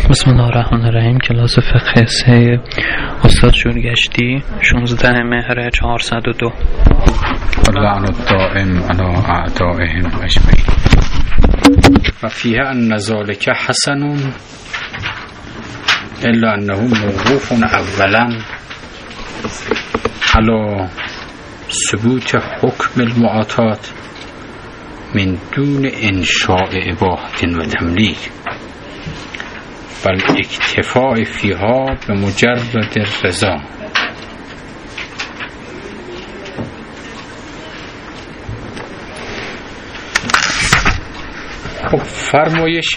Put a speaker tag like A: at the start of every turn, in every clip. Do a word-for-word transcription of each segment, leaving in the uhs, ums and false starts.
A: بسم الله الرحمن الرحیم. کلاس فقه سه استاد شورگشتی شانزده مهر چهارصد و دو.
B: لعن الدائم علی اعدائهم اجمعین. و فیه ان ذلک حسن الا انه موقوف اولا علی ثبوت حکم المعاطات من دون انشاء اباحة و تملیک بل اکتفاء فیها به مجرد رضا. خب فرمایش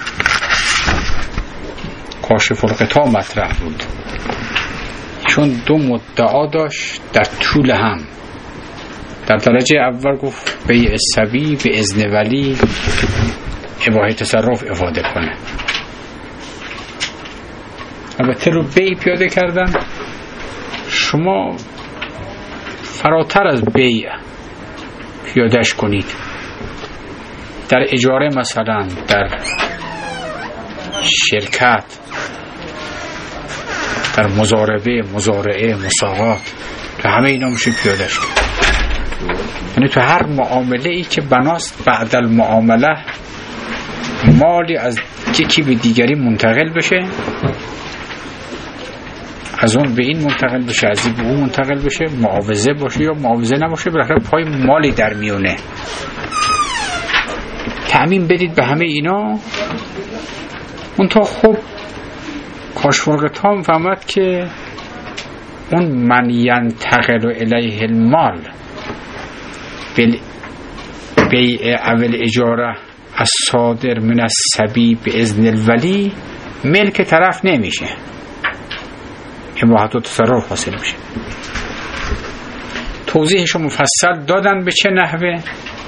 B: کاشف الغطا مطرح بود، چون دو مدعا داشت در طول هم. در درجه اول گفت بیع صبی به اذن ولی اباحه تصرف افاده کنه. البته رو بیع پیاده کردن، شما فراتر از بیع پیادهش کنید. در اجاره مثلا، در شرکت، در مضاربه، مزارعه، مساقات، تو همه اینا میشه پیادهش کنید. یعنی تو هر معامله ای که بناست بعد المعامله مالی از یکی به دیگری منتقل بشه، از اون به این منتقل بشه، از این به اون منتقل بشه، معاوضه باشه یا معاوضه نباشه، بالاخره پای مالی در میونه، تأمین بدید به همه اینا. اون تا خب کاشف الغطا میفهمد که اون من ینتقل الیه المال بیع اول اجاره از صادر من الصبی به اذن الولی ملک طرف نمیشه، اباحت و تصرف حاصل میشه. توضیحشو مفصل دادن به چه نحوه.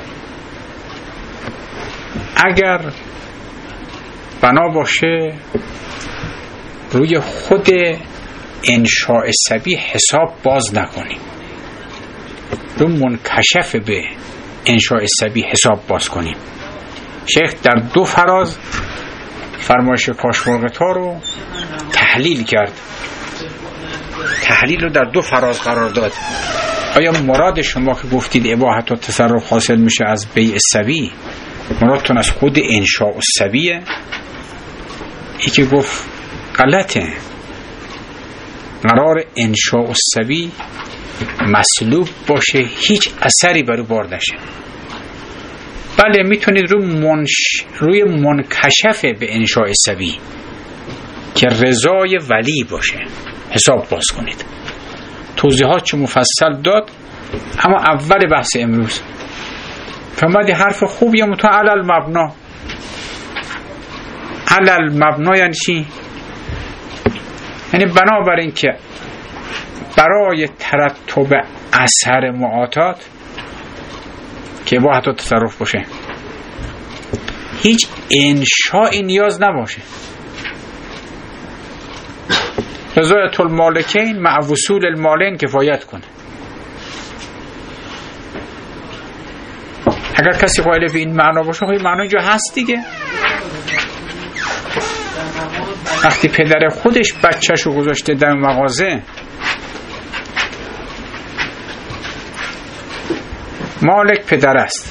B: اگر بنا باشه روی خود انشاء صبی حساب باز نکنیم، رو منکشف به انشاء صبی حساب باز کنیم. شیخ در دو فراز فرمایش کاشف الغطا رو تحلیل کرد، تحلیل رو در دو فراز قرار داد. آیا مراد شما که گفتید اباحت و تصرف حاصل میشه از بیع صبی، مرادتون از خود انشاء الصبیه؟ ای که گفت غلطه، قرار انشاء الصبی مسلوب باشه، هیچ اثری برو بار نشه. بله میتونید رو منش... روی منکشف به انشاء صبی که رضای ولی باشه حساب باز کنید. توضیحات چه مفصل داد. اما اول بحث امروز فرمودی حرف خوبیه متو علل مبنا. علل مبنا یعنی چی؟ یعنی بنابراین که برای ترتب اثر معاطات که اباحت و تصرف باشه هیچ انشائی نیاز نباشه. رضایت المالکین مع وصول المالین کفایت کنه. اگر کسی قائل به این معنا باشه، خب این معنا اینجا هست دیگه. وقتی پدر خودش بچه‌شو گذاشته در مغازه، مالک پدر است،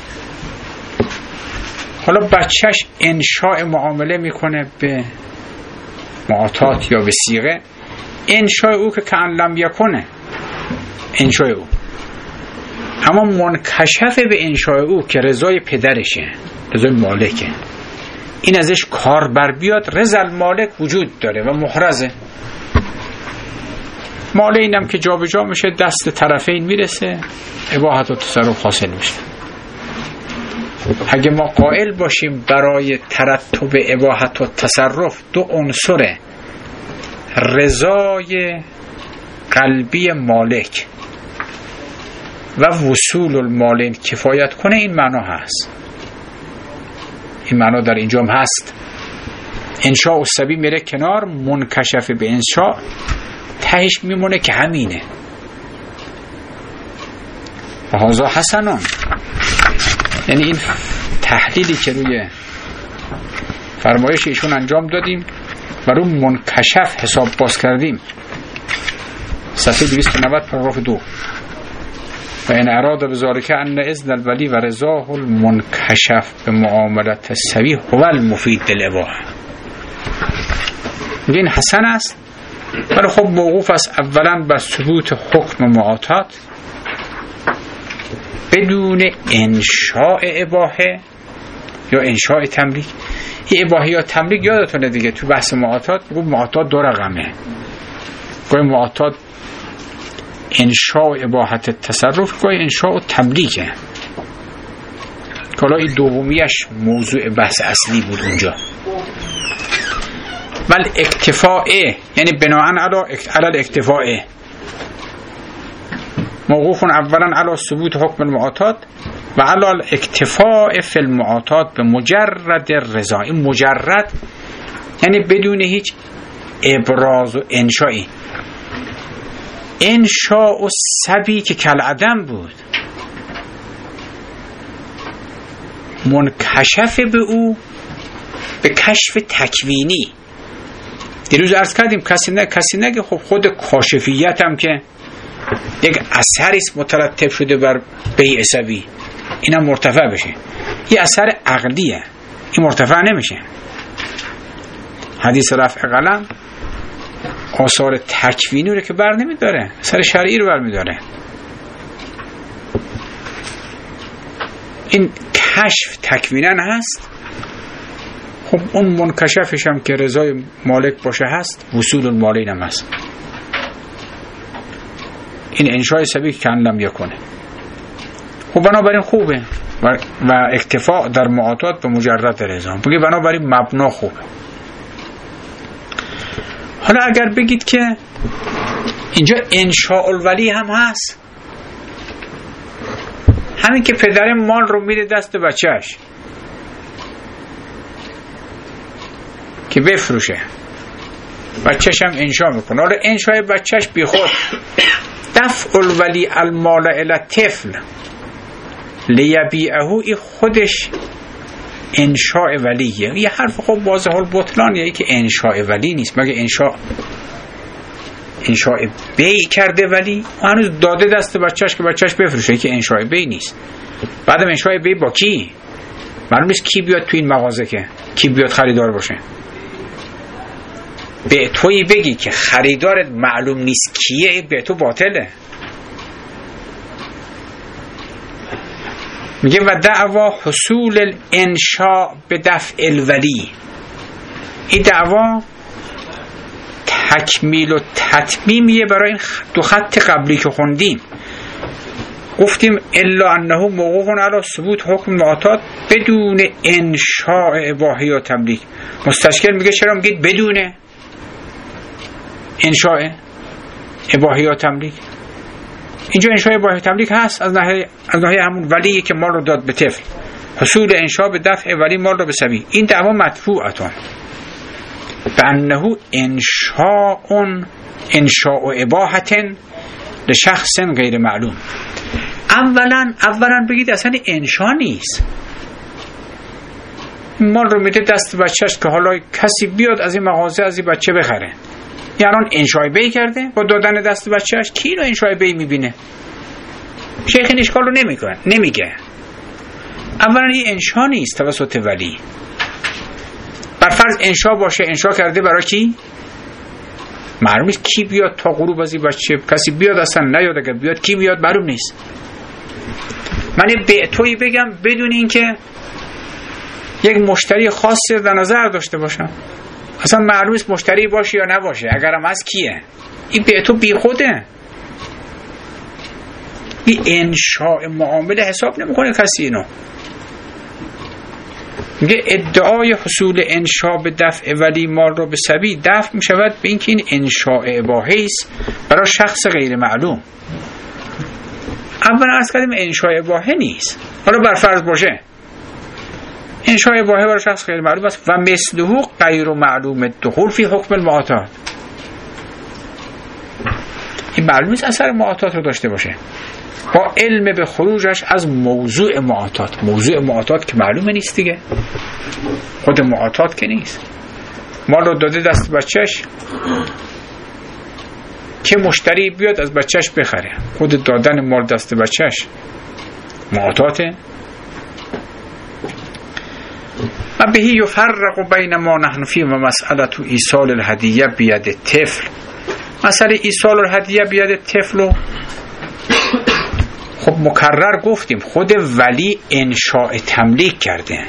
B: حالا بچهش انشاء معامله میکنه به معاطات یا به صیغه، انشاء او که کأن لم یکنه انشاء او، اما منکشف به انشاء او که رضای پدرشه، رضای مالکه، این ازش کار بر بیاد، رضا المالک وجود داره و محرزه. مال اینم که جا به جا میشه، دست طرفین میرسه، اباحت و تصرف حاصل میشه. اگه ما قائل باشیم برای ترتب اباحت و تصرف دو عنصر رضای قلبی مالک و وصول المالین کفایت کنه، این معنا هست. این معنا در اینجا هم هست. انشاء الصبی میره کنار، منکشف به انشاء تهش میمونه که همینه. و هذا حسنان، یعنی این تحلیلی که روی فرمایش ایشون انجام دادیم و رو منکشف حساب باز کردیم، صفحه دویست و نود پاراگراف دو، و این اراد بذالک ان اذن الولی و رضاه المنکشف به معاملت سوی هو المفید للاباحه. این حسن است، ولی خب موقوف است اولا بر ثبوت حکم معاطات بدون انشاء اباحه یا انشاء تملیک. این اباحه یا تملیک یادتونه دیگه تو بحث معاطات بگو معاطات دو رقمه، گوی معاطات انشاء اباحت تصرف، گوی انشاء تملیکه، که حالا این دومیش موضوع بحث اصلی بود اونجا. بل اکتفاء یعنی بناءً علی الاکتفاء موقوف اولا علی ثبوت حکم المعاطات و علی الاکتفاء فی المعاطات به مجرد رضا. این مجرد یعنی بدون هیچ ابراز و انشایی. انشاء و سبی که کالعدم بود، منکشف به او به کشف تکوینی. دیروز عرض کردیم کسی نه کسی نگه خب خود کاشفیت هم که یک اثری است مترتب شده بر بیع سبی، اینم مرتفع بشه. این اثر عقلیه، این مرتفع نمیشه. حدیث رفع قلم آثار تکوینی رو که بر نمیداره، اثر شرعی رو بر میداره. این کشف تکوینن هست، خب اون منکشفش هم که رضای مالک باشه هست، وصول المالین هم هست. این انشاء سبی که لم یکنه. خب بنابراین خوبه و, و اکتفاء در معاطات به مجرد رضا، بگه بنابراین مبنا خوبه. حالا اگر بگید که اینجا انشاء الولی هم هست، همین که پدر مال رو میده دست بچهش که بفروشه، بچهش هم انشاء میکنه. حالا انشاء بچهش بی خود دفع الولی المال الی طفل لیبیعه، ای خودش انشاء ولیه. یه حرف خب واضح البطلان، یعنی که انشاء ولی نیست، مگه انشاء انشاء بیع کرده ولی هنوز داده دست بچهش که بچهش بفروشه، که انشاء بیع نیست. بعدم انشاء بیع با کی؟ معلوم نیست کی بیاد تو این مغازه، که کی بیاد خریدار باشه. به تویی بگی که خریدارت معلوم نیست کیه، به تو باطله. میگه و دعوا حصول الانشاء به دفع الولی. این دعوا تکمیل و تتمیمیه برای این دو خط قبلی که خوندیم. گفتیم الا انه موقوف علی ثبوت حکم معاطات بدون انشاء اباحه و تملیک. مستشکل میگه چرا میگید بدون انشاء اباحه یا تملیک؟ اینجا انشاء اباحه و تملیک هست از ناحیه از ناحیه همون ولی که مال رو داد به طفل. حصول انشاء به دفع ولی مال رو به سبی. این دعوا مدفوعتون بانه انشاء انشاء اباحه لشخص غیر معلوم. اولا اولا بگید اصلا انشاء نیست، مال رو میده دست بچهش که حالا کسی بیاد از این مغازه از این بچه بخره. یعنی انشاء بیع کرده با دادن دست بچهش. کی رو انشاء بیع میبینه؟ شیخ این اشکال رو نمیکنه، نمیگه. اولا این انشاء نیست توسط ولی. بر فرض انشاء باشه، انشاء کرده برای کی؟ معلوم نیست کی بیاد تا غروب از این بچه، کسی بیاد اصلا نیاد، اگر بیاد کی بیاد معلوم نیست. من به تویی بگم بدون اینکه یک مشتری خاصی در نظر داشته باشم، اصلا معلوم است مشتری باشه یا نباشه، اگرم از کیه، این به تو بی خوده. این انشاء معامله حساب نمیکنه کسی. اینو میگه ادعای حصول انشاء به دفع ولی مال رو به سبی دفع میشود به اینکه این انشاء اباحه است برای شخص غیر معلوم. اولا عرض کردیم انشاء اباحه نیست، حالا بر فرض باشه انشاء اباحه برای شخص غیر معلوم است و مثله غیر معلوم دخول فی حکم المعاطات. این معلوم است اثر معاطات رو داشته باشه با علم به خروجش از موضوع معاطات. موضوع معاطات که معلومه نیست دیگه، خود معاطات که نیست. مال رو داده دست بچهش که مشتری بیاد از بچهش بخره. خود دادن مال دست بچهش معاطاته. و بهی یفرق بین ما نحن فی و مسئله ایصال الهدیه بید طفل. مسئله ایصال الهدیه بید طفل خب مکرر گفتیم خود ولی انشاء تملیک کرده.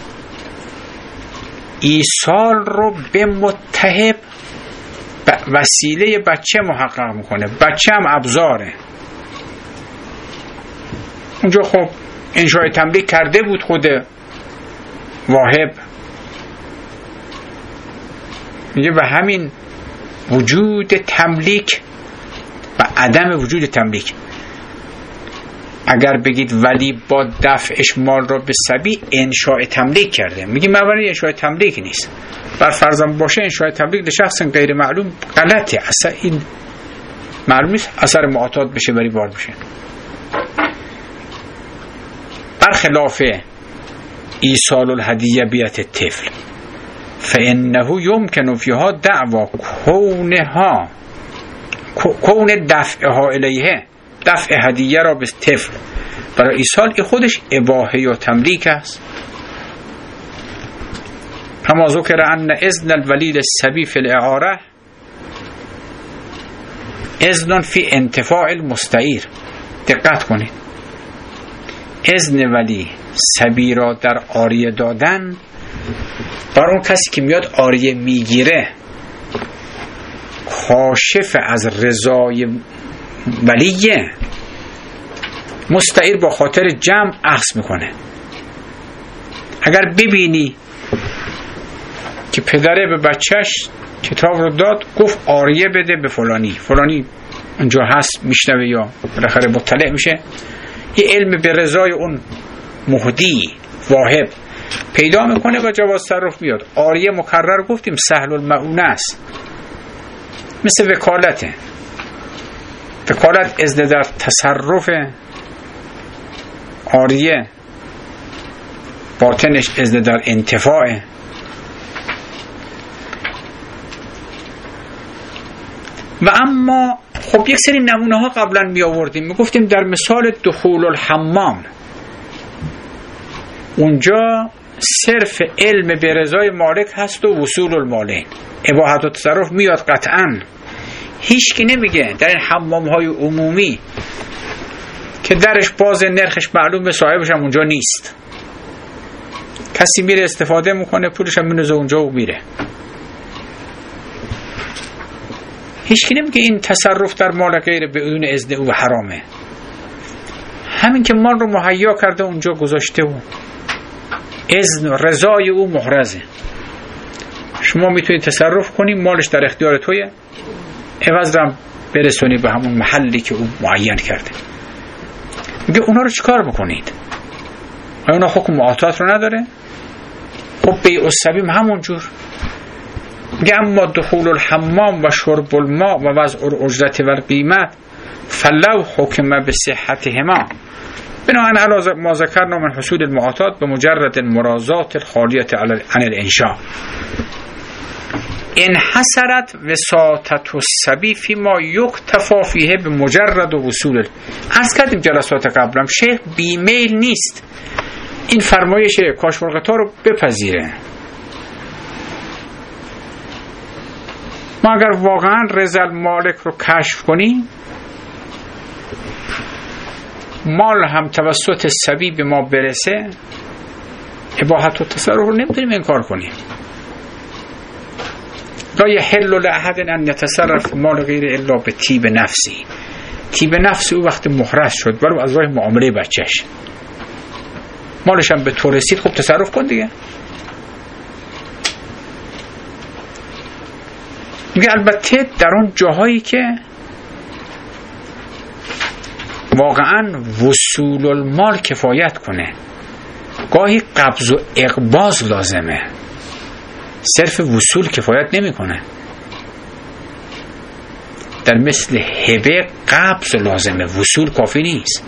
B: ایصال رو به متهب وسیله بچه محقق میکنه. بچه هم ابزاره. اونجا خب انشاء تملیک کرده بود خود واهب. میگه و همین وجود تملیک و عدم وجود تملیک، اگر بگید ولی با دفعش مال را به صبی انشاء تملیک کرده، میگه مبنی انشاء تملیک نیست. بر فرضم باشه انشاء تملیک لشخص غیر معلوم غلطه، اصلا این معلوم نیست اثر معاطات بشه بری بار بشه. برخلاف ایصال الهدیه بیت الطفل فانه یمکن فیها دعوا کونها کون دفعها الیه، دفع هدیه را به طفل برای ایصال خودش اباحه یا تملیک است. کما ذکر ان اذن الولی للصبی فی الاعاره اذن فی انتفاع المستعیر. دقت کنید، اذن ولی صبی را در عاریه دادن برای اون کسی که میاد عاریه میگیره کاشف از رضای ولیه، مستعیر با خاطر جمع اخذ میکنه. اگر ببینی که پدره به بچهش کتاب رو داد گفت عاریه بده به فلانی، فلانی اونجا هست میشنوه یا بالاخره مطلع میشه، این علم به رضای اون مهدی واهب پیدا میکنه و جواز تصرف میاد. عاریه مکرر گفتیم سهل المعونه است، مثل وکالته. وکالت اذن در تصرف، عاریه باطنش اذن در انتفاع. و اما خب یک سری نمونه ها قبلا می آوردیم، می گفتیم در مثال دخول الحمام اونجا صرف علم به رضای مالک هست و وصول المالین، اباحت و تصرف میاد قطعا. هیچ کی نمیگه در این حمام های عمومی که درش باز نرخش معلومه صاحبش هم اونجا نیست، کسی میره استفاده میکنه پولش هم مینوزه اونجا و میره. هیچ کی نمیگه این تصرف در مال غیر بدون اذن او حرامه. همین که مال رو مهیا کرده اونجا گذاشته و اذن و رضای او محرزه، شما میتونید تصرف کنی، مالش در اختیار تویه، عوض رم برسونی به همون محلی که او معین کرده. میگه اونا رو چیکار بکنید؟ آیا اونا حکم معاطات رو نداره؟ خب بیع السبیم همون جور. میگه اما دخول الحمام و شرب الماء و وضع الاجرت و القیمت فلو حکم به صحتهما بناهن علی ما ذکرنا من حصول المعاطات به مجرد المرازات الخالیت عن الانشاء انحصرت وساطت الصبی فی ما یکتفا فیه به مجرد وصول. عرض کردیم جلسات قبلم شیخ بیمیل نیست این فرمایش کاشف الغطا رو بپذیره. ما اگر واقعا رضا المالک رو کشف کنیم، مال هم توسط صبی به ما برسه، اباحت و تصرف رو نمیتونیم انکار کنیم. لا یحل لأحد ان یتصرف مال غیر الا به طیب نفسی. طیب نفس او وقت محرز شد برو از راه معامله بچهش، مالش هم به تو رسید، خب تصرف کن دیگه. میگه البته در اون جاهایی که واقعا وصول المال کفایت کنه، گاهی قبض و اقباض لازمه، صرف وصول کفایت نمی کنه. در مثل هبه قبض لازمه، وصول کافی نیست.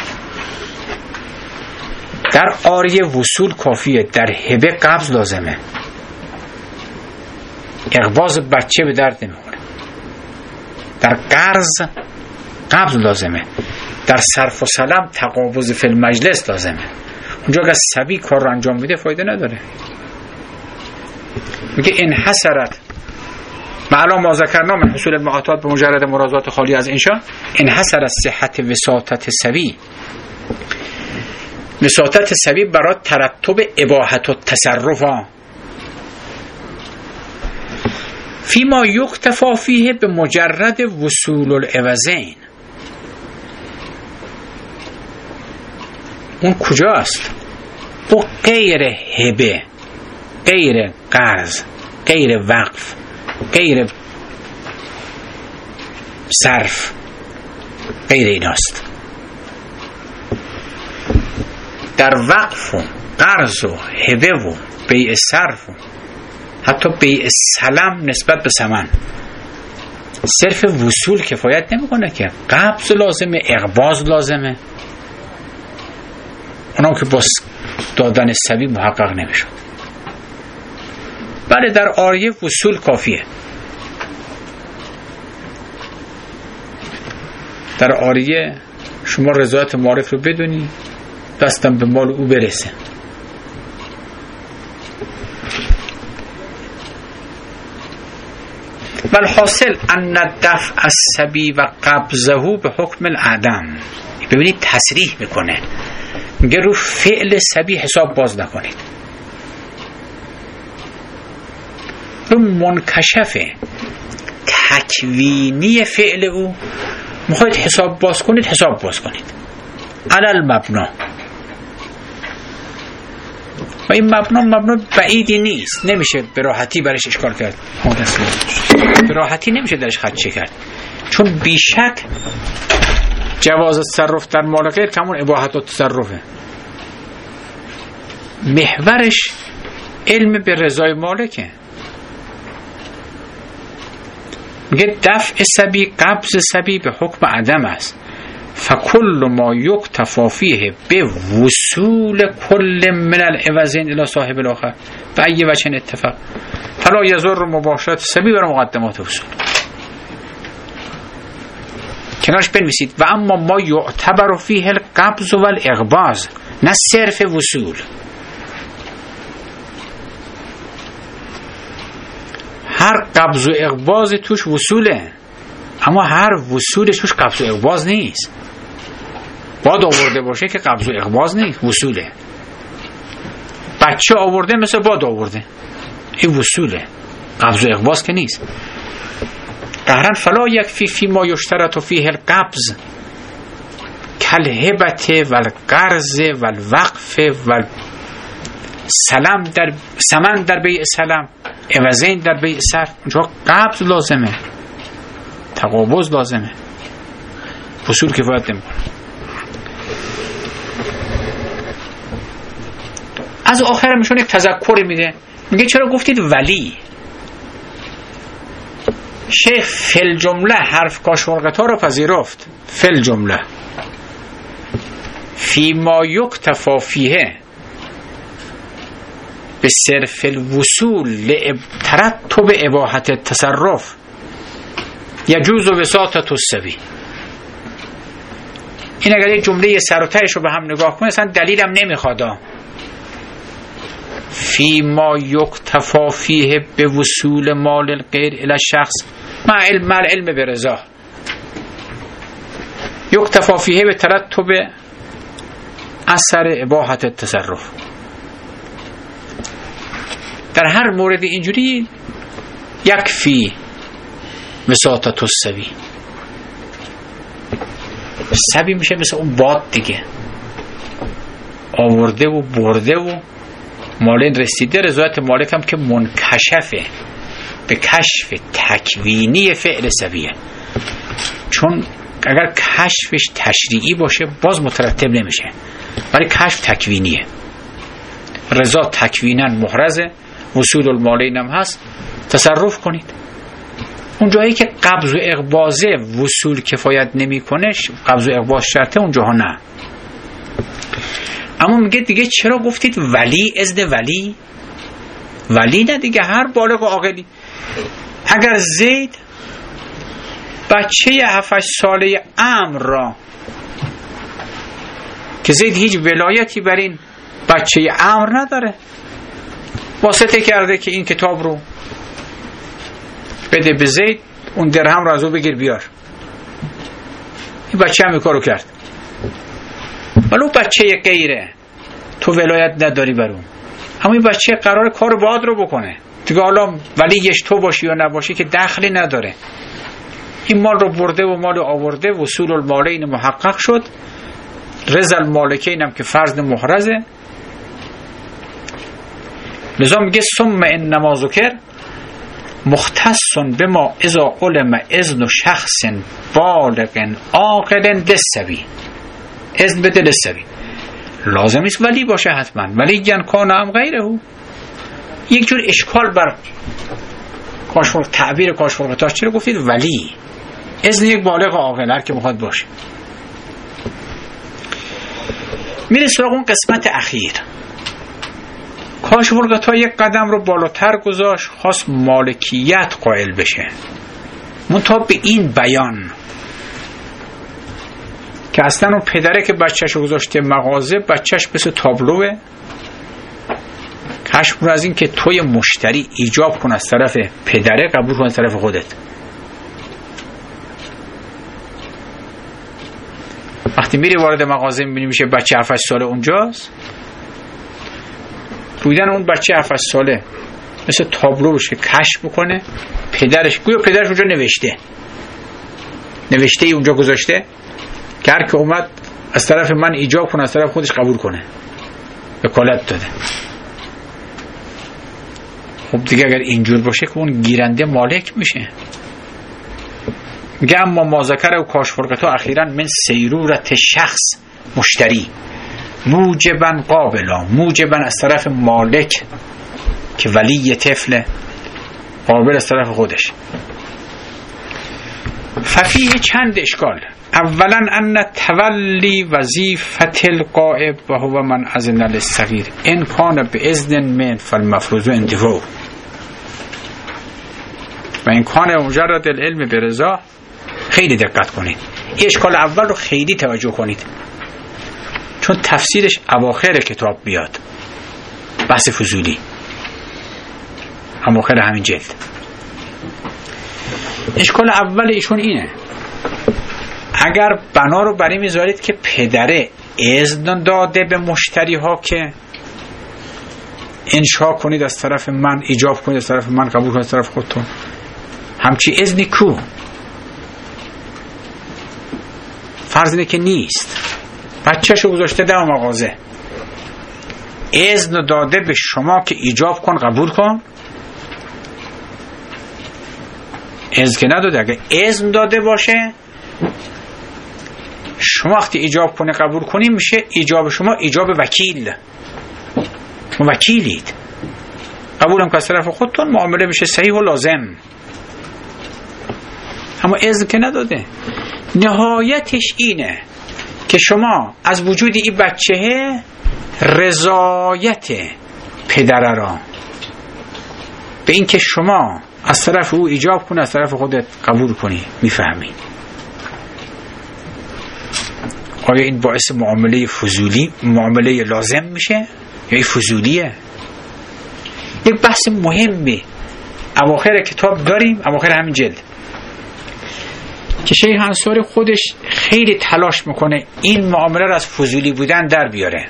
B: در عاریه وصول کافیه، در هبه قبض لازمه. اقباض بچه به درد نمیخوره. در قرض قبض لازمه، در صرف و سلام تقابض فی المجلس لازمه. اونجا اگر سبی کار رو انجام میده فایده نداره. میگه این حسرت معلوم ما ذکرنا من حصول المعاطات به مجرد مرازات خالی از انشاء، این حسرت صحت وساطت سبی، وساطت سبی برای ترتب اباحت و تصرف فیما یکتفا فیه به مجرد وصول العوضین. اون کجاست؟ او غیر هبه، غیر قرض، غیر وقف، غیر صرف، غیر ایناست. در وقف و قرض و هبه و بیع صرف و حتی بیع سلم نسبت به ثمن صرف وصول کفایت نمیکنه که قبض لازمه، اقباض لازمه. اونم که با دادن سبی محقق نمیشد. بله در عاریه وصول کافیه. در عاریه شما رضایت معرف رو بدونی، دستم به مال او برسه. والحاصل ان دفع السبی و قبضه به حکم العدم. ببینید تصریح میکنه، میگه رو فعل سبی حساب باز نکنید، رو منکشف تکوینی فعل او میخواید حساب باز کنید، حساب باز کنید علل مبنا. و این مبنا مبنا بعیدی نیست، نمیشه به راحتی برش اشکال کرد، به راحتی نمیشه درش خدشه کرد، چون بیشک جواز تصرف در مال غیر کمون اباحت و تصرفه. محورش علم به رضای مالکه. میگه دفع سبی قبض سبی به حکم عدم است. فکل ما یکتفا فیه به وصول کل من العوضین الی صاحب الاخر به ای وجه اتفاق فلا یضر مباشرت سبی برای مقدمات وصول. کنارش بنویسید و اما ما یعتبر فیه القبض و الاقباض، نه صرف وصول. هر قبض و اقباض توش وصوله، اما هر وصولش توش قبض و اقباض نیست. باید آورده باشه که قبض و اقباض نیست، وصوله. بچه آورده مثل باید آورده، این وصوله، قبض و اقباض که نیست. قهرن فلا یکفی فی ما یشترط فیه القبض کالهبت و القرض و الوقف و سلام در سمن در بیع سلام، عوضین در بیع صرف. اونجا قبض لازمه، تقابض لازمه، وصول کفایت نمیکنه. از آخر میشون یک تذکر میده، میگه چرا گفتید ولی؟ شیخ فل جمله حرف کاشورقتا رو پذیرفت. فل جمله فی ما یکتفا فیه به صرف الوصول لترتب اباحت التصرف یجوز وساطة السبی. این اگر یک جمله سر و تهش رو به هم نگاه کنه اصلا دلیلم نمیخواد. فی ما یکتفا فیه به وصول مال الغیر الی شخص مع علم علم به رضا، یکتفا فیه به ترتب اثر اباحت التصرف. در هر مورد اینجوری یکفی وساطة السبی. سبی میشه مثل اون باد دیگه، آورده و برده و مالین رسیده. رضایت مالک هم که منکشفه به کشف تکوینی فعل سبیه، چون اگر کشفش تشریعی باشه باز مترتب نمیشه، ولی کشف تکوینیه. رضا تکوینا محرزه، وصول المالین هم هست، تصرف کنید. اون جایی که قبض و اقباضه وصول کفایت نمی کنه، قبض و اقباض شرطه، اون جاها نه. اما میگه دیگه چرا گفتید ولی؟ اذن ولی ولی نه دیگه، هر بالغ و عاقلی اگر زید بچه هفت ساله عمرو را که زید هیچ ولایتی بر این بچه عمرو نداره، واسطه کرده که این کتاب رو بده به زید، اون درهم رو از او بگیر بیار، این بچه هم این کارو کرد. ولو بچه غیره تو ولایت نداری بر اون، اما این بچه قرار کار باید رو بکنه دیگه، حالا ولیش تو باشی یا نباشی که دخلی نداره. این مال رو برده و مال آورده، وصول المالین محقق شد، رضا المالکین هم که فرض محرزه. لذا میگه ثم انما ذکر مختص بما اذا علم اذن شخص بالغ عاقل دستوی، اذن بده دستوی. لازم است ولی باشه حتما، ولی جن کان هم غیره. یک جور اشکال بر کاشفر تعبیر کاشفرغطاس چرا گفتید ولی؟ اذن یک بالغ عاقل هر که بخواد باشه. میره سراغ اون قسمت اخیر. کاشفرغطاس یک قدم رو بالاتر گذاشت، خواست مالکیت قائل بشه، منتها به این بیان که اصلا اون پدره که بچهش رو گذاشته مغازه، بچهش مثل تابلوه، کشف رو از این که توی مشتری ایجاب کن از طرف پدره، قبول کن از طرف خودت. وقتی میری وارد مغازه میبینی میشه بچه هفت ساله اونجاست، بودن اون بچه هفت ساله مثل تابلو بشه کشف بکنه، پدرش گویا پدرش اونجا نوشته نوشته ای اونجا گذاشته که هر که اومد از طرف من ایجاب کنه از طرف خودش قبول کنه، وکالت داده. خب دیگه اگر اینجور باشه که اون گیرنده مالک میشه. میگه اما ما ذکر و کاشفرغطاس اخیراً من سیرورت شخص مشتری موجباً قابلا، موجباً از طرف مالک که ولی طفل، قابل از طرف خودش. ففیه چند اشکال. اولا ان تولی وظیفت الغائب و هو من اذن للصغیر ان کان باذن من فالمفروض انتفاع و این کان مجرد العلم برضا. خیلی دقت کنید، این اشکال اول رو خیلی توجه کنید، چون تفسیرش اواخر کتاب بیاد، بحث فضولی اواخر همین جلد. اشکال اول ایشون اینه، اگر بنا رو برای میذارید که پدره اذن داده به مشتری ها که انشا کنید از طرف من، ایجاب کنید از طرف من، قبول کنید از طرف خودتون، همچی اذنی کو؟ فرض اینه که نیست. بچه‌شو گذاشته در مغازه، اذن داده به شما که ایجاب کن قبول کن، اذن که نداده. اگه اذن داده باشه شما وقتی ایجاب کنه قبول کنی میشه ایجاب شما ایجاب وکیل، شما وکیلید، قبولم که از طرف خودتون معامله بشه صحیح و لازم. اما اذن که نداده. نهایتش اینه که شما از وجود این بچه رضایت پدر را به این که شما از طرف او ایجاب کنی از طرف خودت قبول کنی میفهمی. آیا این باعث معامله فضولی معامله لازم میشه یا این فضولیه؟ یک بحث مهمی اواخر کتاب داریم، اواخر همین جلد، که شیخ انصاری خودش خیلی تلاش میکنه این معامله را از فضولی بودن در بیاره،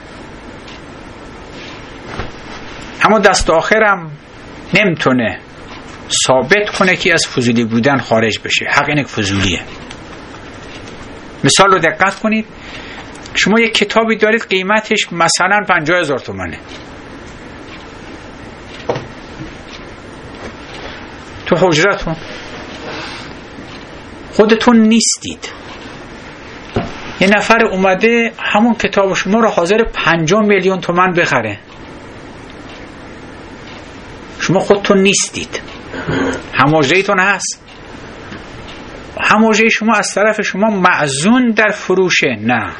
B: اما دست آخرم نمیتونه ثابت کنه که از فضولی بودن خارج بشه. حق اینه که فضولیه. مثال رو دقت کنید، شما یک کتابی دارید قیمتش مثلا پنجاه هزار تومنه، تو حجرتون خودتون نیستید، یه نفر اومده همون کتاب شما رو حاضر پنجاه میلیون تومن بخره، شما خودتون نیستید، هماجریتون هست، هماجری شما از طرف شما معزون در فروشه، نه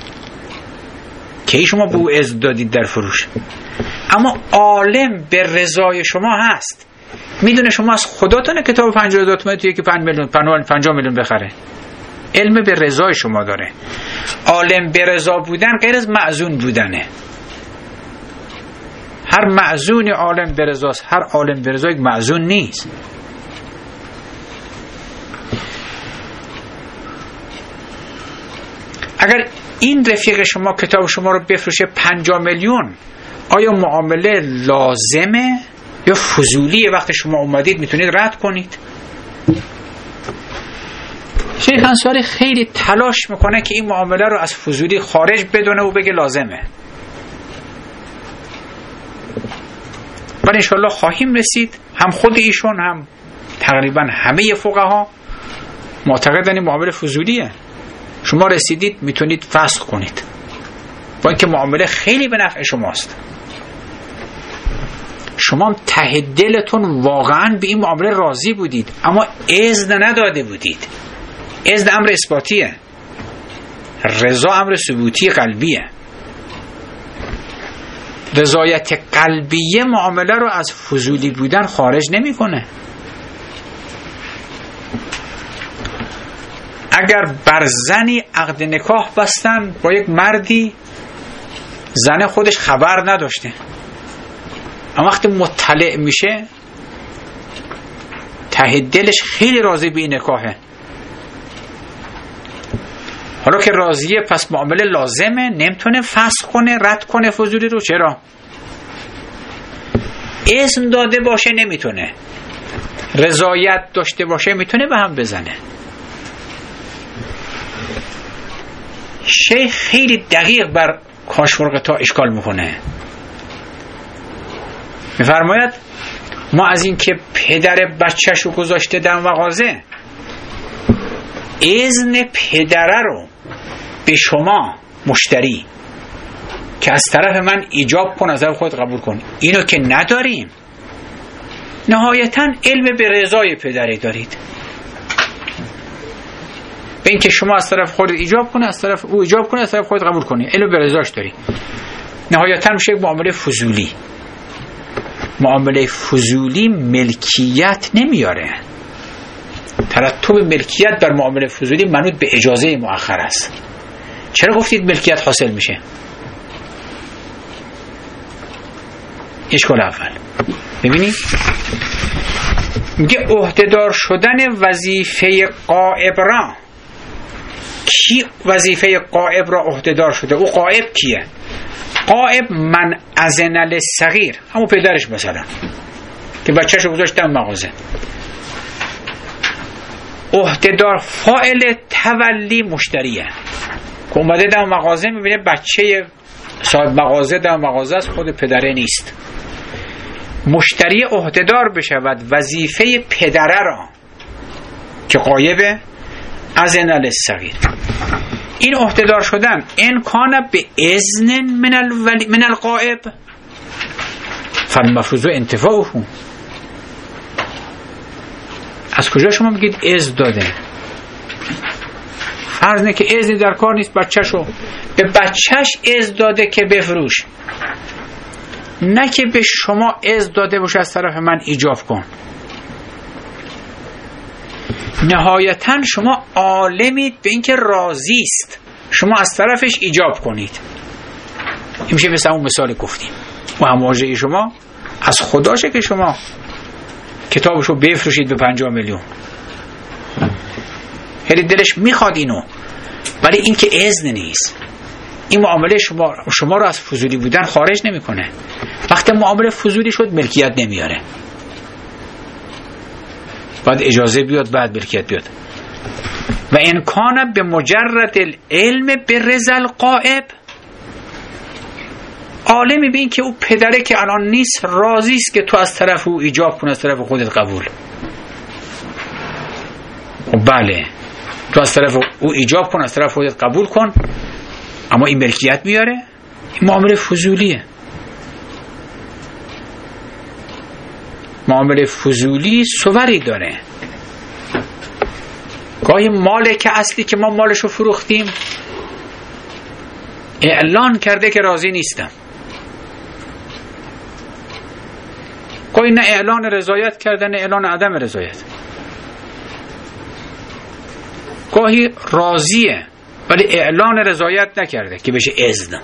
B: که شما به او اذن دادید در فروش، اما عالم به رضای شما هست میدونه شما از خداتونه کتاب پنجاه هزار تومانی توی که پنج میلیون پنجاه میلیون بخره. علم به رضای شما داره. عالم به رضا بودن غیر از معزون بودنه. هر معزون عالم به رضاست، هر عالم به رضا یک معزون نیست. اگر این رفیق شما کتاب شما رو بفروشه پنجاه میلیون، آیا معامله لازمه یا فضولیه؟ وقتی شما اومدید میتونید رد کنید. شیخ انصاری خیلی تلاش میکنه که این معامله رو از فضولی خارج بدونه و بگه لازمه، ولی انشاءالله خواهیم رسید. هم خود ایشون هم تقریبا همه فقها معتقدن این معامله فضولیه. شما رسیدید میتونید فسخ کنید، با اینکه معامله خیلی به نفع شماست. شما ته دلتون واقعا به این معامله راضی بودید، اما اذن نداده بودید. اذن امر اثباتیه، رضا امر ثبوتی قلبیه. رضایت قلبیه معامله رو از فضولی بودن خارج نمیکنه. اگر بر زنی عقد نکاح بستن با یک مردی، زن خودش خبر نداشته، اما وقتی مطلع میشه ته دلش خیلی راضی به این نکاحه. حالا که راضیه پس معامله لازمه، نمیتونه فسخ کنه، رد کنه فضولی رو. چرا؟ اذن داده باشه نمیتونه، رضایت داشته باشه میتونه به هم بزنه. شیخ خیلی دقیق بر کاشفرق تا اشکال میکنه. میفرماید ما از این که پدر بچهش رو گذاشته در مغازه، اذن پدره رو به شما مشتری که از طرف من ایجاب کن، از طرف خود قبول کن، اینو که نداریم. نهایتا علم به رضای پدری دارید، به این که شما از طرف خود ایجاب کنه، از طرف او ایجاب کنه، از طرف خود قبول کنی، علم به رضاش داری. نهایتا میشه یک معامله فضولی. معامله فضولی ملکیت نمیاره. ترتب ملکیت بر معامله فضولی منوط به اجازه مؤخر است. چرا گفتید ملکیت حاصل میشه؟ اشکال اول ببینید، میگه عهده‌دار شدن وظیفه غائب را. کی وظیفه غائب را عهده‌دار شده؟ او غائب کیه؟ غائب من اذن للصغیر، همون پدرش مثلا که بچه‌شو گذاشت در مغازه. عهده‌دار فاعل تولی مشتریه که اومده در مغازه، میبینه بچه صاحب مغازه در مغازه است، خود پدره نیست. مشتری عهده‌دار بشود وظیفه پدره را که غایبه، اذن للصغیر. این عهده‌دار شدن ان کان به اذن من الولی من الغائب فالمفروض انتفاعه. از کجا شما میگید اذن داده؟ فرض نه که اذن در کار نیست، بچه‌شو به بچه‌ش اذن داده که بفروش، نه که به شما اذن داده باشه از طرف من ایجاب کن. نهایتا شما عالمید به اینکه راضی است، شما از طرفش ایجاب کنید. این میشه مثل اون مثال گفتیم، و هم واژه شما از خداشه که شما کتابشو بفروشید به پنجاه میلیون. خیلی دلش میخواد اینو، ولی این که اذن نیست. این معامله شما شما رو از فضولی بودن خارج نمیکنه. وقتی معامله فضولی شد ملکیت نمیاره، بعد اجازه بیاد، بعد ملکیت بیاد. و ان کان به مجرد العلم به رضا الغائب، عالمی به این که او پدره که الان نیست راضی است که تو از طرف او ایجاب کن، از طرف خودت قبول. بله تو از طرف او ایجاب کن، از طرف خودت قبول کن، اما این ملکیت میاره. این معامله فضولیه. معامله فضولی صوری داره. گاهی مالک اصلی که ما مالشو فروختیم اعلان کرده که راضی نیستم. گاهی نه اعلان رضایت کرده نه اعلان عدم رضایت، گاهی راضیه ولی اعلان رضایت نکرده که بشه اذن.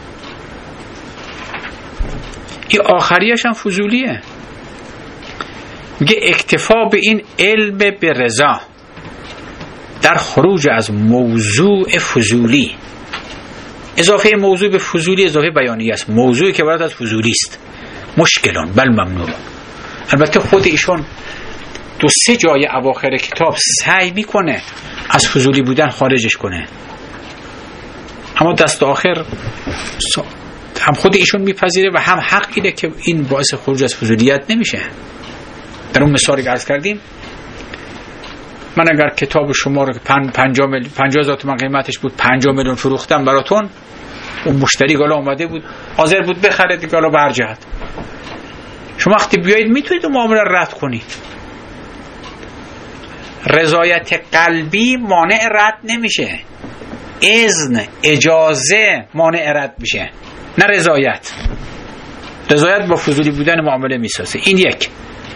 B: این آخریش هم فضولیه، میگه اکتفا به این علم به رضا در خروج از موضوع فضولی. اضافه موضوع به فضولی اضافه بیانی است، موضوعی که برات از فضولی است مشکلان بل ممنوع. البته خود ایشون دو سه جای اواخر کتاب سعی میکنه از فضولی بودن خارجش کنه، اما دست آخر هم خود ایشون میپذیره و هم حق اینه که این باعث خروج از فضولیت نمیشه. در اون مثالی که عرض کردیم، من اگر کتاب شما رو که پنجاه هزار تومان قیمتش بود پنجاه میلیون فروختم براتون، اون مشتری گالا اومده بود حاضر بود بخره دیگه، گالا به هر جهت شما وقتی بیایید میتونید اون معامله رد کنید. رضایت قلبی مانع رد نمیشه، اذن اجازه مانع رد میشه، نه رضایت. رضایت با فضولی بودن معامله میسازه. این یک.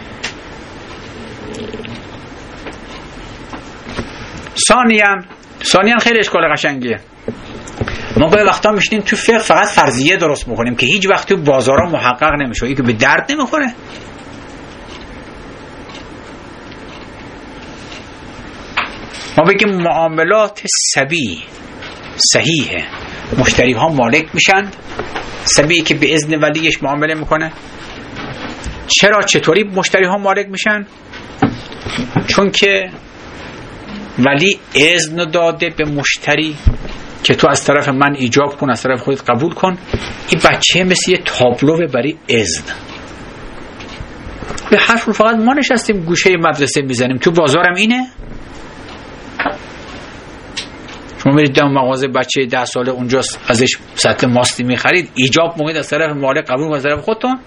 B: ثانیاً ثانیاً خیلی اشکال قشنگیه. ما به وقتا میشنیم تو فقه فقط فرضیه درست میکنیم که هیچ وقت تو بازارا محقق نمیشه، این که به درد نمیخوره. ما بگیم معاملات سبی صحیحه، مشتری ها مالک میشن، سبی که به اذن ولیش معامله میکنه. چرا چطوری مشتری ها مالک میشن؟ چون که ولی اذن داده به مشتری که تو از طرف من ایجاب کن، از طرف خودت قبول کن. این بچه مثل یه تابلوه برای اذن. به حرف رو فقط ما نشستیم گوشه مدرسه میزنیم، تو بازارم اینه. شما میرید در مغازه بچه ده ساله اونجاست ازش سطل ماستی میخرید، ایجاب موقعید از طرف مالک قبول کن از طرف خودتون.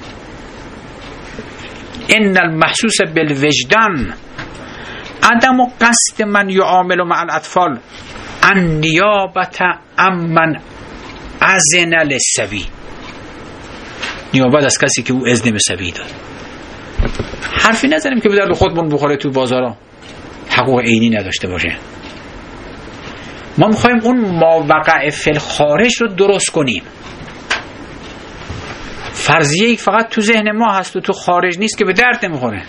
B: ان المحسوس بالوجدان عدم و قصد من یعامل مع الاطفال ان نیابت امن اذن للسبی، نیابت از کسی که او اذن به سبی داد. حرفی نزنیم که به درد خودمون بخوره تو بازارا حقوق عینی نداشته باشه. ما میخوایم اون ماوقع فی الخارج رو درست کنیم. فرضیه فقط تو ذهن ما هست و تو خارج نیست که به درد نمیخوره.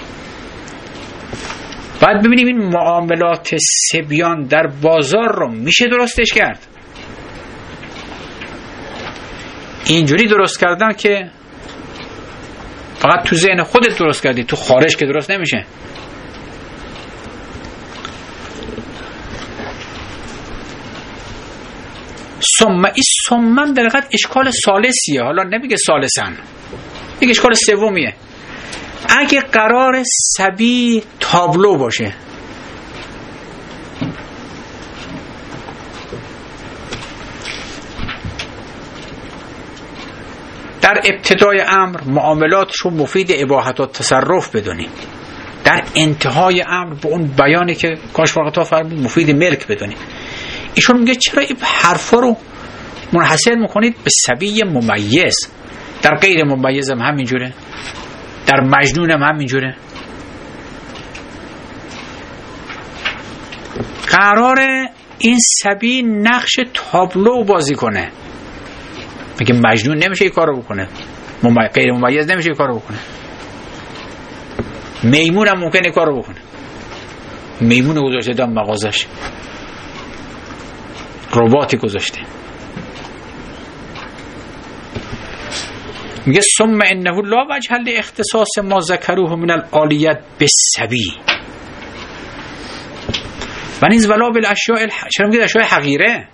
B: باید ببینیم این معاملات سبیان در بازار رو میشه درستش کرد. اینجوری درست کردن که فقط تو ذهن خودت درست کردی، تو خارج که درست نمیشه. ثم این ثم در حقیقت اشکال ثالثیه، حالا نمیگه ثالثن، میگه اشکال سومیه. اگه قرار سبی تابلو باشه، در ابتدای امر معاملات رو مفید اباحت و تصرف بدونیم، در انتهای امر به اون بیانی که کاش فقط فرمود مفید ملک بدونیم. ایشون میگه چرا این حرفا رو منحصر میکنید به سبی ممیز؟ در غیر ممیز هم همینجوره، در مجنون هم همینجوره. قراره این سبی نقش تابلو بازی کنه. میگه مجنون نمیشه این کارو بکنه، ممی... غیر ممیز نمیشه این کارو بکنه. میمون هم ممکنه این کارو بکنه. میمون گذاشته دم مغازش، رباتی گذاشته. میگه ثم انه لا وجه لاختصاص ما ذکروه من العالیت بالسبی و نیز ولا بالاشیاء الح... چرا میگه اشیاء حقیره؟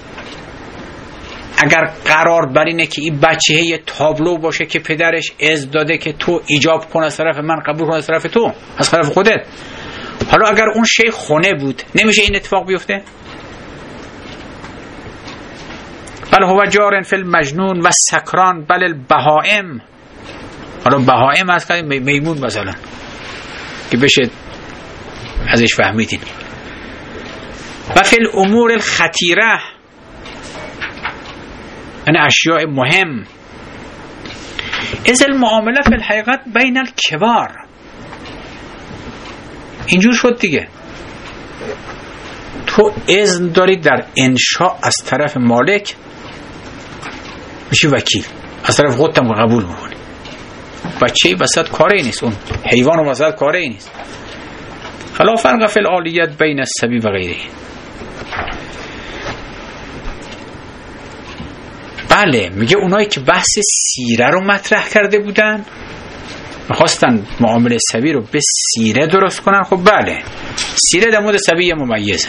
B: اگر قرار بر اینه که این بچه یه تابلو باشه که پدرش اذن داده که تو ایجاب کن از طرف من، قبول کن از طرف تو، از طرف خودت، حالا اگر اون شی خونه بود نمیشه این اتفاق بیفته؟ بل هو جار فی المجنون و سکران بل البهائم. حالا بهائم هست که میمون مثلا که بشه ازش فهمیدین. و فی الامور الخطیره، یعنی اشیاء مهم. از المعامله فی الحقیقت بین الکبار. اینجور شد دیگه. تو اذن داری در انشاء از طرف مالک، میشی وکیل، از طرف خودت هم قبول میکنی. بچه‌ای وسط کاری نیست، اون حیوان وسط کاری نیست. خلا فرق فی الالیت بین الصبی و غیره. بله، میگه اونایی که بحث سیره رو مطرح کرده بودن، میخواستن معامله صبی رو به سیره درست کنن. خب بله، سیره در مورد صبی ممیزه،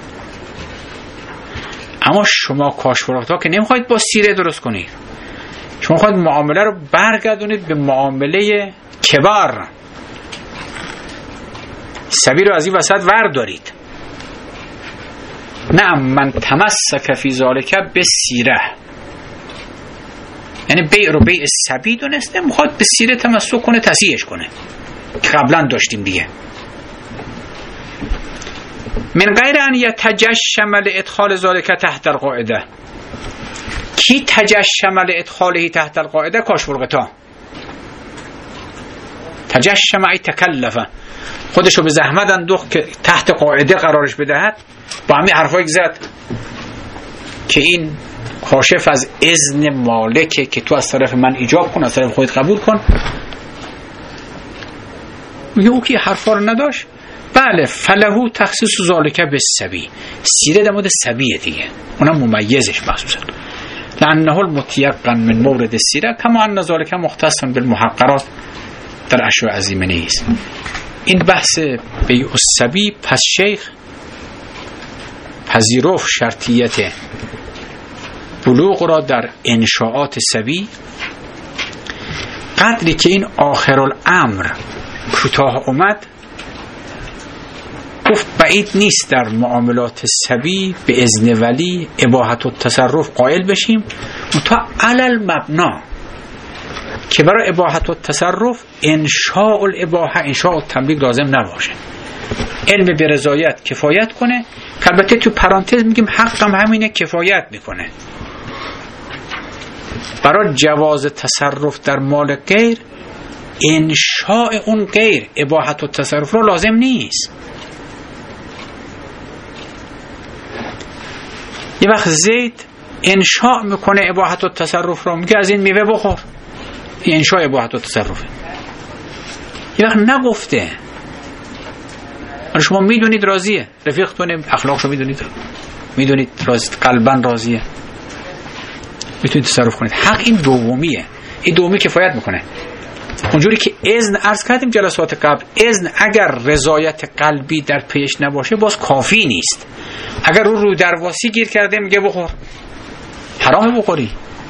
B: اما شما کاشفروختا که نمیخواید با سیره درست کنید، شما خواهید معامله رو برگردونید به معامله کبار، صبی رو از این وسط ور دارید. نه من تمسک فی ذالک به سیره، یعنی بیع رو بیع صبی دونسته، میخواد به سیره تمسک کنه، تصحیحش کنه که قبلا داشتیم دیگه. من غیر ان یتجشم لادخال ذالک تحت القاعده. کی تجشم لادخاله تحت القاعده؟ کاشفرغتا. تجشم ای تکلف، خودشو به زحمت اندوخت که تحت قاعده قرارش بدهد. با همین حرفایی زد که این کاشف از اذن مالکه که تو از طرف من ایجاب کن، از طرف خودت قبول کن. میگه او که حرفا رو نداشت. بله، فلهو تخصیص ذالک بالصبی، سیره در مورد صبیه دیگه، اونم ممیزش مخصوصا. لانه المتيقن من مورد السیره کما ان ذالک مختص بالمحقرات در اشیاء عظیمه نیست. این بحث بیع الصبی، پس شیخ پذیرفت شرطیت بلوغ را در انشاءات صبی، قدری که این آخر الامر کوتاه اومد، گفت بعید نیست در معاملات صبی به اذن ولی اباحت التصرف قائل بشیم، تا علل مبنا که برای اباحت التصرف انشاء الاباحه، انشاء التملیک لازم نباشه، علم به رضایت کفایت کنه. که البته تو پرانتز میگیم حقم همینه، کفایت میکنه. برای جواز تصرف در مال غیر، انشاء اون غیر اباحت التصرف رو لازم نیست. یه وقت زید انشاء میکنه اباحت التصرف رو، میگه از این میوه بخور، این انشاء اباحت التصرفه. یه وقت نگفته، شما میدونید راضیه، رفیقتون اخلاقشو میدونید، میدونید راضی، قلبا راضیه، میتونید تصرف کنید. حق این دومیه، این دومی کفایت میکنه. اونجوری که اذن عرض کردیم جلسات قبل، اذن اگر رضایت قلبی در پیش نباشه باز کافی نیست. اگر رو رو درواسی گیر کرده میگه بخور، حرامه بخوری.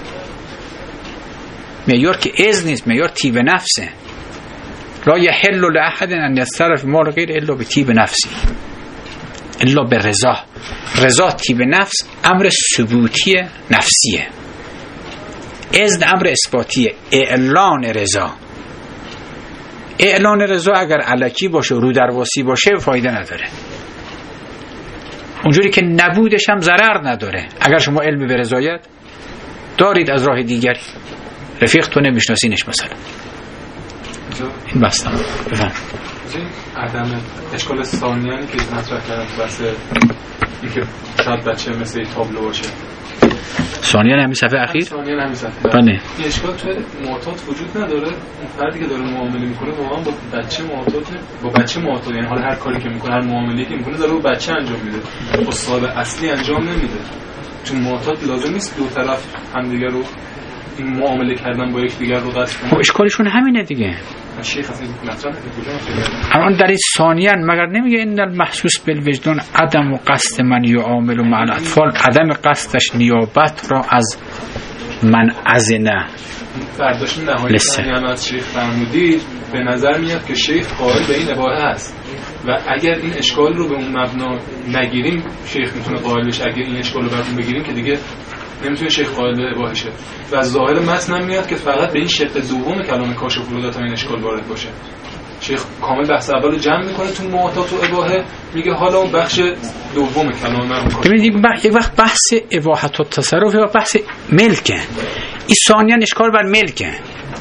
B: معیار که اذن نیست، معیار طیب نفسه. لا یحل لاحد ان یصرف مال غیر الا بطیب نفسی، الا به رضا. رضا طیب نفس امر ثبوتی نفسیه، اذن امر اثباتیه، اعلان رضا. اعلان رضا اگر الکی باشه، رو درواسی باشه، فایده نداره. اونجوری که نبودش هم ضرر نداره. اگر شما علم به رضایت دارید از راه دیگری، رفیق تو نمیشناسینش مثلا، این بستم بفهم.
C: عدم اشکال ثانیانی که مطرح کردم تو بحث این که شاید بچه مثل تابلو باشه،
B: ثانیان همین صفحه اخیر،
C: ثانیان همین صفحه
B: بله،
C: این اشکال توی معتاد وجود نداره. اون فردی که داره معامله میکنه واقعا با بچه معتاد، با بچه معتاد، یعنی حالا هر کاری که میکنه، هر معامله‌ای که میکنه داره با بچه انجام میده، استاد اصلی انجام نمیده. چون معتاد لازم نیست دو طرف همدیگه رو این معامله کردن با یک دیگر رو قصد کنن.
B: خب اشکالشون همینه دیگه.
C: شیخ اصلا مطرح
B: الان در این ثانیان مگر نمیگه این المحسوس بالوجدان عدم و قصد من یعامل مع الاطفال، عدم قصدش نیابت را از من ازنه.
C: برداشت نهایی هم از شیخ فرمودید، به نظر میاد که شیخ قائل به این اباحه هست و اگر این اشکال رو به اون مبنا نگیریم، شیخ میتونه قائل بشه. اگر این اشکال رو براتون بگیریم که دیگه نمیتونه شیخ قائل به اباحه شه. و از ظاهر متن هم میاد که فقط به این شق دوم کلام کاشف الولادات این اشکال وارد باشه. شیخ کامل بحث اول رو جمع میکنه تو معاطات و اباحه، میگه حالا اون بخش دوم کلام مرحوم کاشف.
B: ببینید یک وقت بحث اباحت و تصرف و بحث ملکه، این ثانیان اشکال بر ملکه.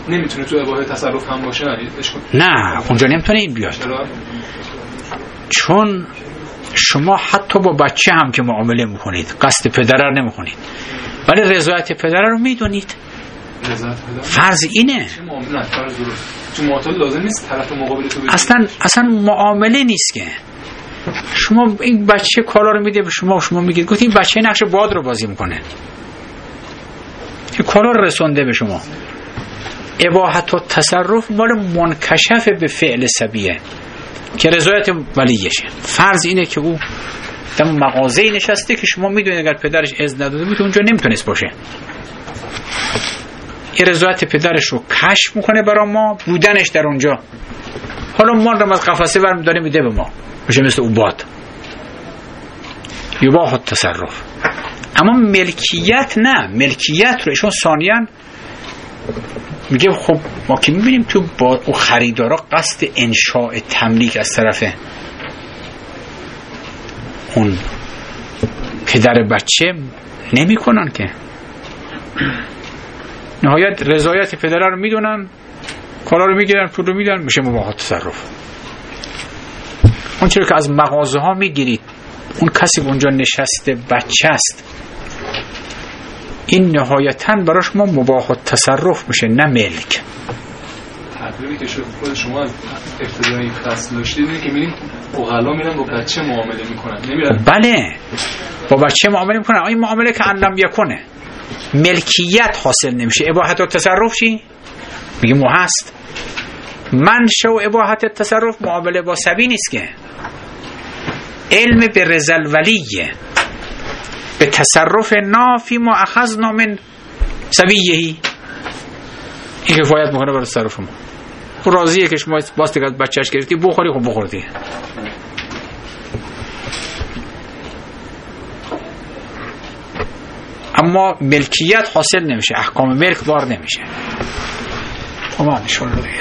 C: نمیتونه تو اباحه تصرف هم باشه؟
B: نه اونجا نمیتونه این بیاد.
C: چرا؟
B: چون شما حتی با بچه هم که معامله میکنید قصد پدر رو نمیکنید ولی رضایت پدر رو میدونید. فرض اینه
C: لازم نیست طرف مقابل تو
B: اصلا اصلا معامله نیست که شما این بچه کالا رو میده به شما شما میگید گفت این بچه نقش باد رو بازی میکنه این کالا رو رسونده به شما. اباحت و تصرف مال منکشف به فعل سبیه که رضایت ولیشه. فرض اینه که او در مغازه نشسته که شما میدونید اگر پدرش اذن نداده بود اونجا نمیتونست باشه. این رضایت پدرش رو کشف میکنه برای ما بودنش در اونجا. حالا ما رو از قفسه برمی داره میده به ما میشه مثل او باد یباح التصرف. اما ملکیت نه. ملکیت رو ایشون ثانیاً میگه خب ما که میبینیم تو با او خریدارا قصد انشاء تملیک از طرف اون پدر بچه نمی کنن که نهایت رضایت پدر رو میدونن کالا رو میگیرن پول رو میدن میشه مباح تصرف. اون چیزی که از مغازه ها میگیرید اون کسی که اونجا نشسته بچه است این نهایتاً براش ما مباح تصرف میشه نه ملک.
C: تعبیری که خود شما از ابتدایی فصل داشتید اینه که میریم اغلا میرن با بچه معامله میکنن نمیرن.
B: بله با بچه معامله میکنن. این معامله که علم یکنه ملکیت حاصل نمیشه. اباحت و تصرف چی؟ میگه مو هست منشأ و اباحت تصرف معامله با سبی نیست که علم به رضا ولیه به تصرف نافی ما اخذنا من سبیهی این کفایت میکنه برای تصرف ما. او راضیه که شما باز دیگه از بچهش گرفتی بخوری خب بخوردی. اما ملکیت حاصل نمیشه احکام ملک وارد نمیشه. اما انشالله دیگه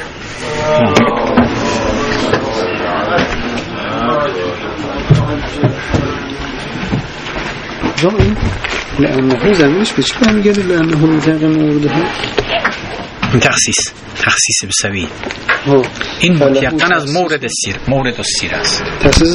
D: این لأنه زمینش به چی کار میگرده؟ لأنه متقن مورده
B: این تخصیص تخصیص بسوی این متیقن از مورد السیر مورد السیر است.